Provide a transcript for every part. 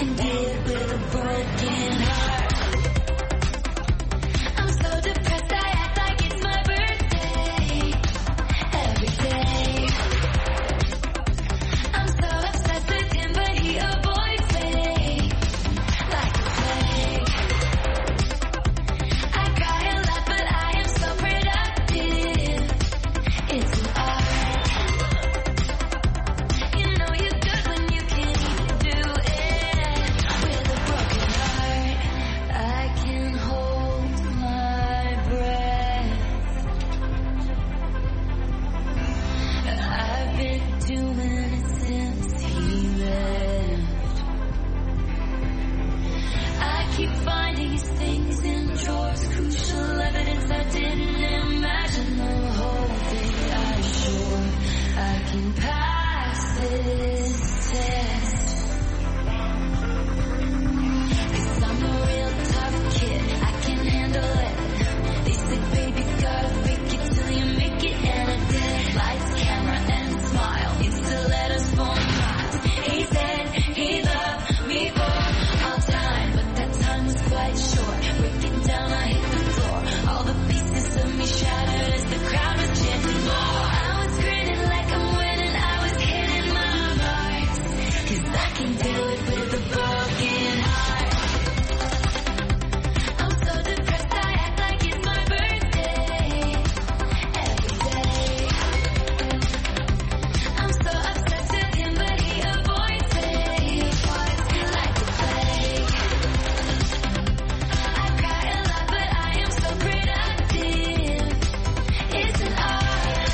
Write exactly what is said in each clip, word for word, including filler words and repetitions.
can deal with a broken heart. I'm so depressed, I act like it's my birthday every day. I'm so obsessed with him, but he avoids me like a plague. I cry a lot, but I am so productive. It's an art. You know you're good when you can't even do it with a broken heart. I can hold my breath. I've been doing it since he left. I keep finding these things in drawers, crucial evidence I didn't imagine the whole thing. I'm sure I can pass this test. 'Cause I'm a real tough kid, I can handle it. They say baby gotta fake it till you make it, and I did. Lights, camera, and smile. Used to let us fall miles. He said he loved me for all time, but that time was quite short. Breaking down, I hit the floor. All the pieces of me shattered as the crowd was chanting more. I was grinning like I'm winning, I was hitting my marks. 'Cause I can do it with a broken heart. I'm so depressed, I act like it's my birthday every day. I'm so obsessed with him, but he avoids me like a plague. I cry a lot, but I am so productive. It's an art.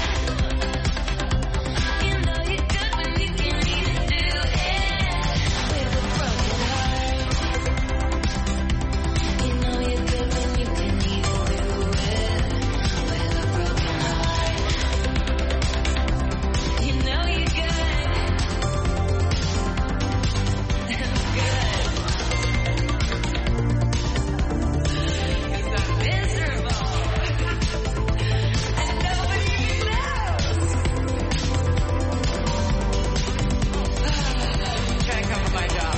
You know you're good when you can't even do it with a broken heart. You know you're good when you can't even do it with a broken heart. You know you're good. Good. 'Cause I'm miserable. And nobody knows. Trying to cover my job.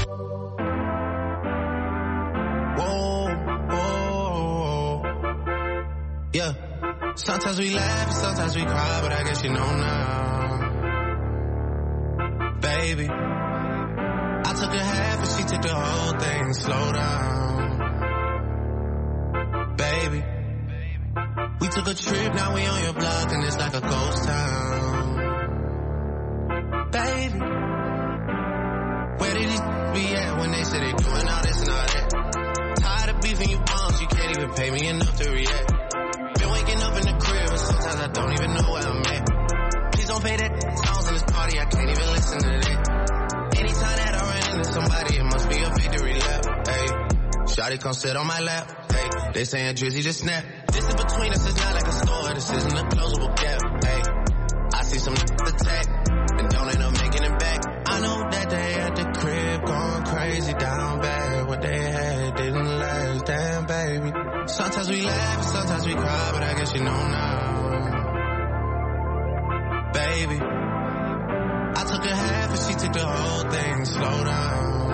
Whoa, whoa, yeah. Sometimes we laugh, and sometimes we cry, but I guess you know now, baby. I took a half and she took the whole thing. Slow down, baby. We took a trip, now we on your block, and it's like a ghost town, baby. Where did these be at when they say they doing all this and all that? Tired of beefing you bums, you can't even pay me enough to react. Been waking up in the crib, and sometimes I don't even know where I'm at. Please don't pay that songs in this party, I can't even listen to that. Anytime that I run into somebody, it must be a victory lap. Hey, shawty come sit on my lap. Hey, they saying Drizzy just snap. Distance between us is not like a store, this isn't a closable gap. Hey, I see some attack, and don't end up making it back. I know that they at the crib going crazy down bad. What they had didn't last, damn baby. Sometimes we laugh, and sometimes we cry, but I guess you know now, baby. I took a half and she took the whole thing. Slow down,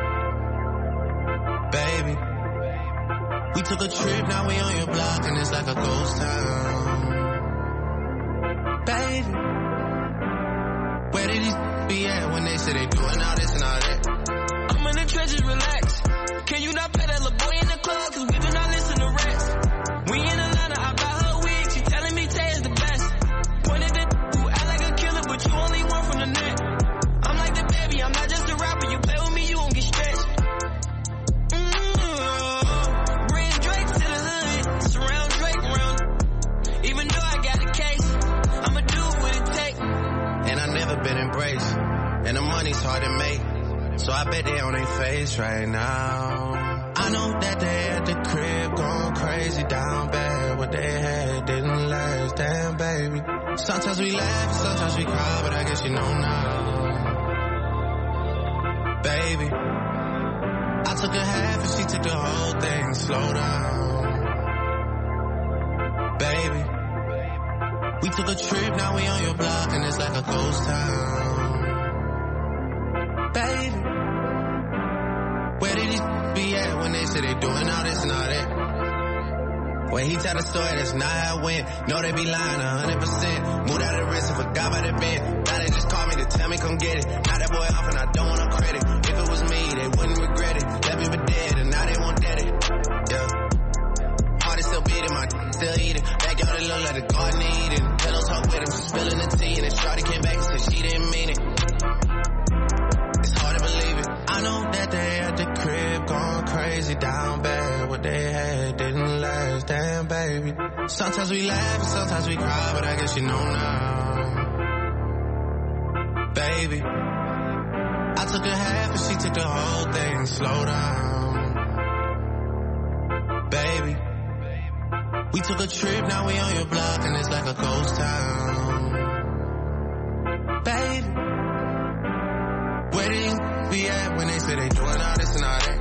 baby. We took a trip, now we on your block, and it's like a ghost town, baby. Where did these be at when they say they doing all this and all that? Tired of beefing you bums, you can't even pay me enough to react. Been waking up in the crib, and sometimes I don't even know where I'm at. Please don't pay that songs in this party, I can't even listen to that. Anytime that I run into somebody, it must be a victory lap. Hey, shawty come sit on my lap. Hey, they saying Drizzy just snap. Distance between us is not like a store, this isn't a closable gap. Hey, I see some attack, and don't end up making it back. I know that they at the crib going crazy down bad. What they had didn't last, damn baby. Sometimes we laugh, and sometimes we cry, but I guess you know now, baby. I took a half and she took the whole thing. Slow down, baby. We took a trip, now we on your block, and it's like a ghost town, baby. Where did these be at when they say they doing all this and all that? I'm in the trenches, relax. Can you not pay that little boy in the club? Cause we do not listen to rats. We in Atlanta, I buy her wig. She telling me Tay is the best. Pointed at who act like a killer, but you only one from the net. I'm like the baby, I'm not just a rapper. You play with me, you won't get stretched. Mm-hmm. Bring Drake to the hood. Surround Drake around. Even though I got a case, I'ma do what it takes. And I never been embraced, and the money's hard to make, so I bet they on their face right now. I know that they at the crib going crazy down bad. What they had didn't last, damn baby. Sometimes we laugh, sometimes we cry, but I guess you know now, baby. I took a half and she took the whole thing. Slow down, baby. We took a trip, now we on your block, and it's like a ghost town, baby. be at when they say they doing all this and all that? When he tell the story, that's not how it went. No, they be lying a hundred percent. Moved out of the rest and forgot about the bend. Now they just call me to tell me come get it. Now that boy off and I don't want no credit. If it was me, they wouldn't regret it. Left me for dead and now they won't dead it. Yeah. Heart is still beating, my d- still eating. Backyard it look like the garden eating. Pillows hug with him, she spilling the tea. And then shorty came back and said she didn't mean it. It's hard to believe it. I know that they at the crib going crazy down bad. What they had didn't last, damn baby. Sometimes we laugh and sometimes we cry, but I guess you know now, baby. I took a half and she took the whole thing. Slow down, baby. We took a trip, now we on your block and it's like a ghost town, baby. Where do you be at when they say they doing all this and all that?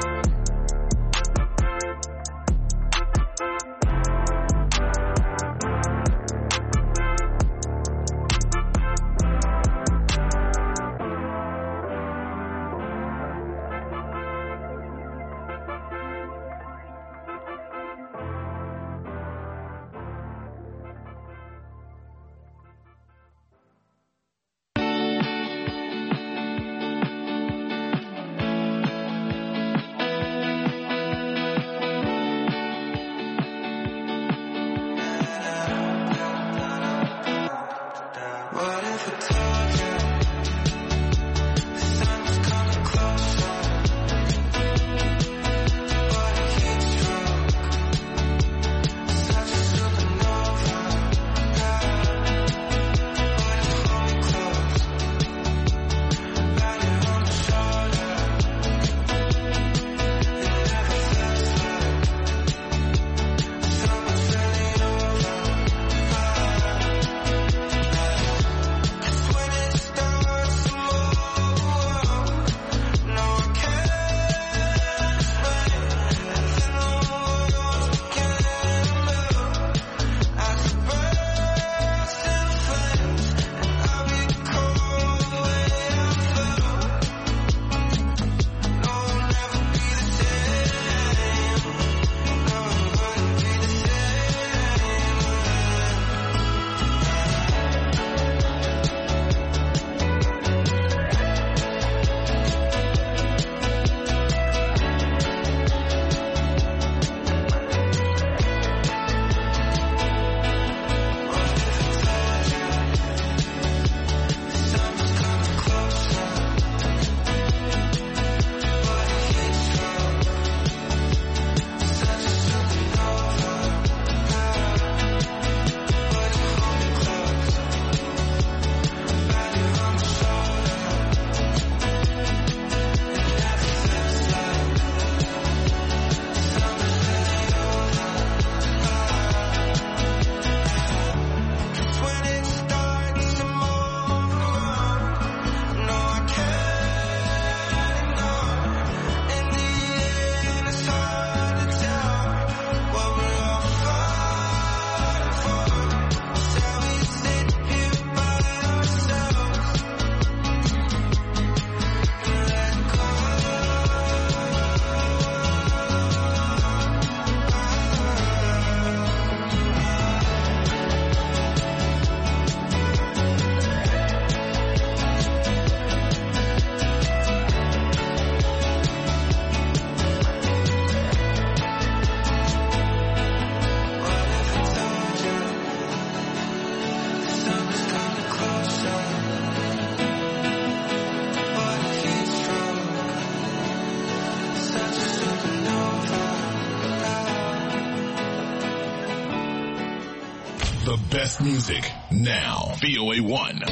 The best music now. V O A one.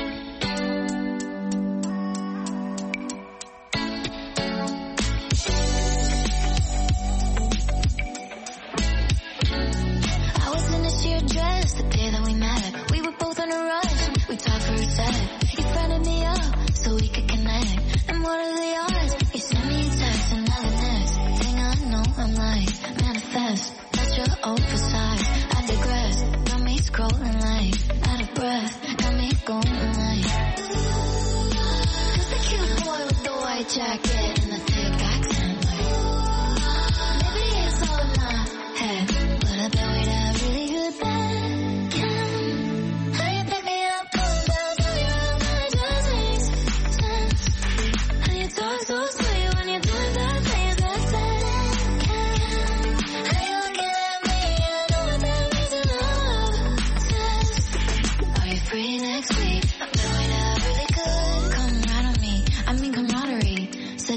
Jacket and a thick accent, like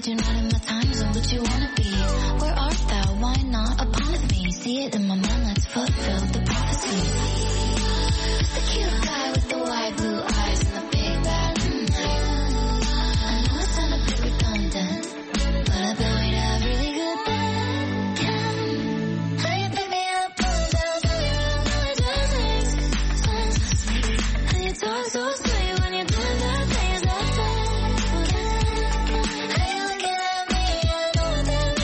that you're not in my time zone, but you wanna be. Where art thou? Why not a part of me? See it in my mind, let's fulfill the prophecy. The cute guy with the wide blue eyes and the big bad mm. I know it sounds a bit redundant, but I bet we'd have really good then. How you pick me up, pull down, turn around, all it just makes sense. And you talk so sweet when you're doing the things that fake. How you looking at me? I know that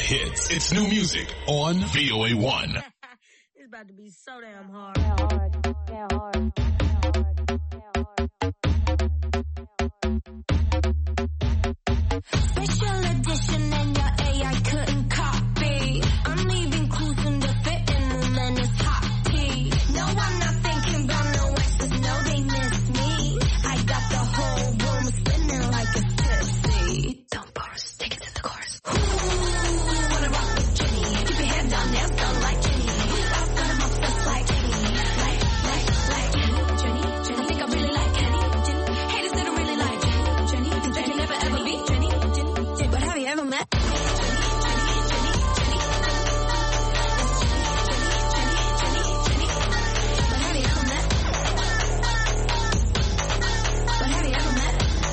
hits. It's new music on V O A one. It's about to be so damn hard. hard, hard, hard. Special edition and your A I couldn't copy. I'm leaving clues in the fitting room and it's hot tea. No, I'm not thinking about no exes, no, they miss me. I got the whole room spinning like a tipsy. Don't pause, take it to the chorus. Ooh, wanna rock with Jenny. Keep your head down, nails done like Jenny. I've got 'em obsessed like Jenny. Like, like, like Jenny, Jenny, Jenny. I think I really like Jenny, Jenny. Haters that don't really like Jenny, Jenny. Cause they can never ever be Jenny, Jenny, Jenny. But have you ever met Jenny, Jenny, Jenny, Jenny, Jenny? But have you ever met? But have you ever met?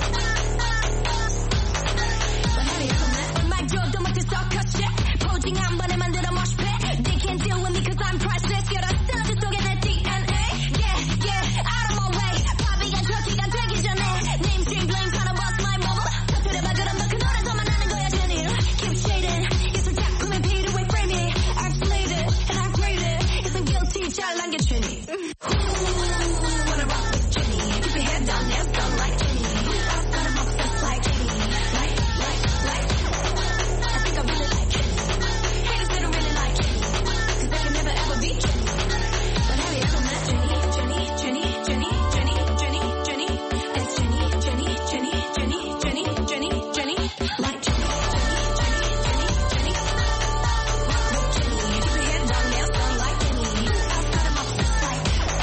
But have you ever met? My girl don't want to talk her shit. Posing 한 번에 만들어 mosh pit. They can't deal with me cause I'm priceless. You're a still 속에 내 D N A. Yeah, yeah, out of my way. 바비가 저기가 되기 전에. Mainstream blame trying to bust my bubble. 터뜨려봐 그럼 너 그 노래서만 하는 거야 Jenny. Keep shading. 예술 작품의 비루에 frame it. I've slayed it and I've graded. Isn't guilty 잘 남겨 Jenny. Wanna rock with Jenny. Keep your head down, nails done like Jenny. I've got 'em obsessed like Jenny. Like, like, like. I think I really like Jenny. Haters that don't really like Jenny. Cause they can never ever be Jenny. But have you ever met Jenny, Jenny, Jenny, Jenny, Jenny, Jenny, Jenny? It's Jenny, Jenny, Jenny, Jenny, Jenny, Jenny, Jenny. Like Jenny, Jenny, Jenny, Jenny, Jenny. Rock with Jenny. Keep your head down, nails done like Jenny. I've got 'em obsessed like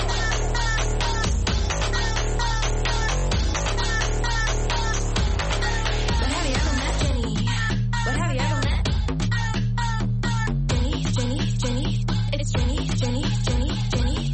But have you ever met Jenny? But have you ever met Jenny, Jenny, Jenny? It's Jenny, Jenny, Jenny, Jenny.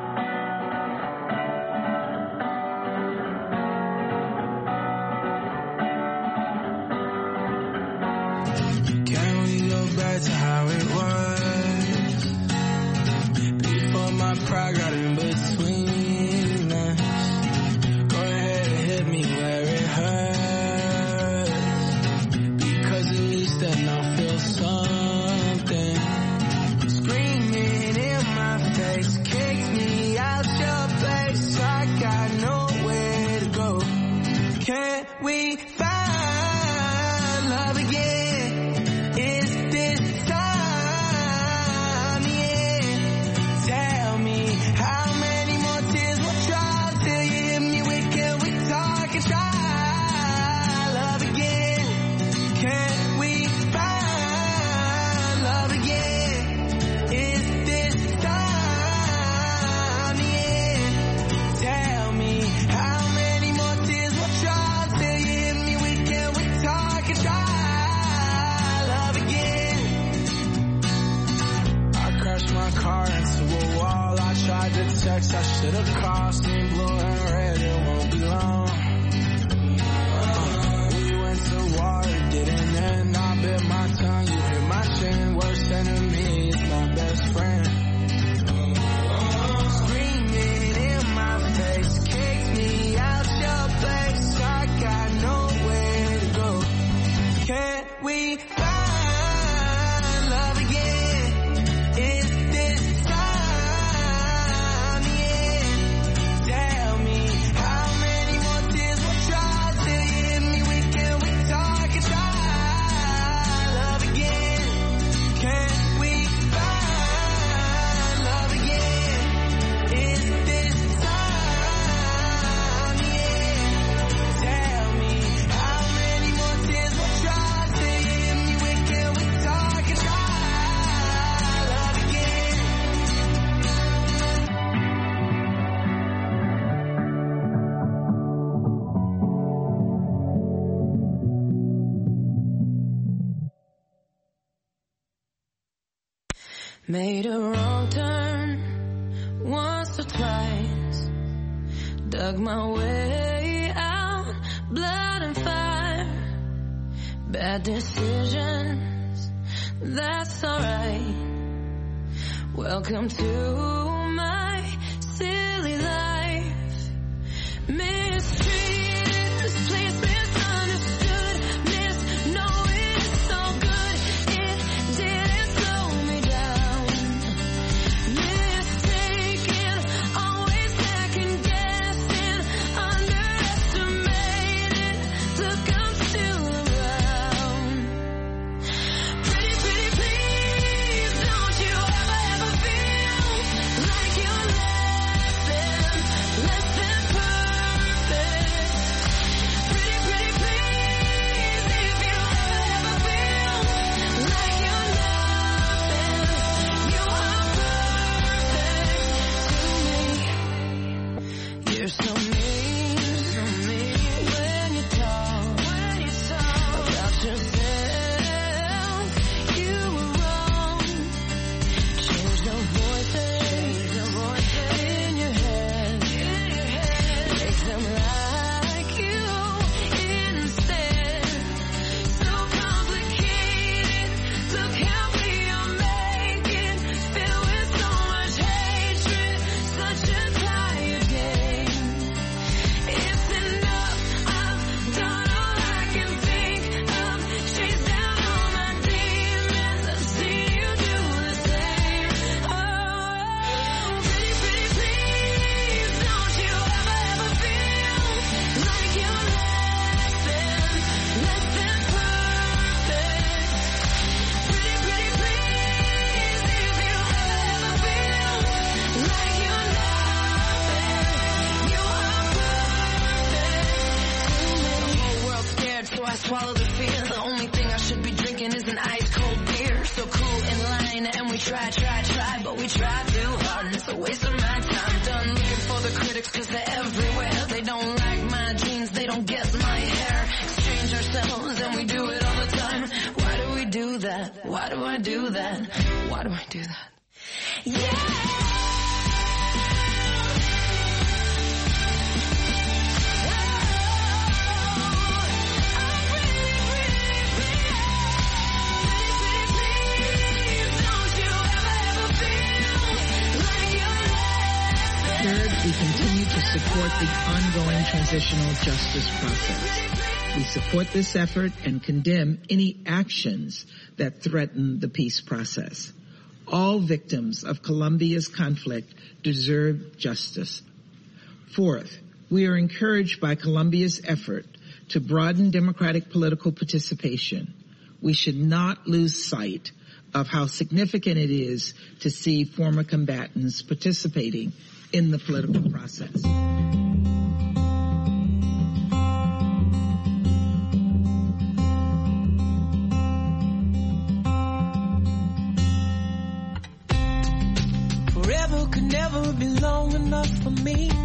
Can we go back to how it was? Before my pride got in between us. Go ahead and hit me where it hurts. Because at least then I'll feel something. Screaming in my face, kicked me out your place. I got nowhere to go. Can't we find love again? Is this time? Yeah. Tell me how many more tears will try till you hit me with can we talk and try love again? Can't we find love again? Is this time? Yeah. Tell me how many more tears will try till you hit me with can we talk and try love again? I crashed my car into a wall. I tried to text, I should have called. Seen blue and red, it won't be long. Uh, we went to war, it didn't end. I bit my tongue, you hit my chin. Worst enemy is my best friend. Screaming in my face, kicked me out your place. I got nowhere to go. Can't we find love again? Is this time? Yeah. Tell me how many more tears will try till you hit me with can we talk and try love again? Can't we find love again? Is this time? Yeah. Tell me how many more tears will try till you hit me with can we talk and try love again? Made a wrong turn once or twice. Dug my way out, blood and fire. Bad decisions, that's alright. Welcome to my silly life. Mistreated, this place misunderstood. Miss, no, it's so good. It You're so mean, so mean when you talk, when you talk about yourself. You were wrong. Change the voices, change the voices in your head, in your head. Make them like you instead. So complicated. Look how we are making, filled with so much hatred. Such a tired game. It's enough. I've done all I can think of. Chase down all my demons. I've seen you do the same. Oh, pretty, pretty, please, don't you ever, ever feel like you're less than, less than perfect. Pretty, pretty, please, if you ever feel like you're nothing, you are perfect. The whole world's scared, so I swallow the fear. The only thing I should be drinking is an ice cold beer. So cool in line, and we try, try, try, but we try too hard, and it's a waste of my time. Done looking for the critics, cause they're everywhere. They don't like my jeans, they don't get my hair. Exchange ourselves, and we do it all the time. Why do we do that? Why do I do that? Why do I do that? Yeah! Third, we continue to support the ongoing transitional justice process. We support this effort and condemn any actions that threaten the peace process. All victims of Colombia's conflict deserve justice. Fourth, we are encouraged by Colombia's effort to broaden democratic political participation. We should not lose sight of how significant it is to see former combatants participating in the political process. Forever could never be long enough for me.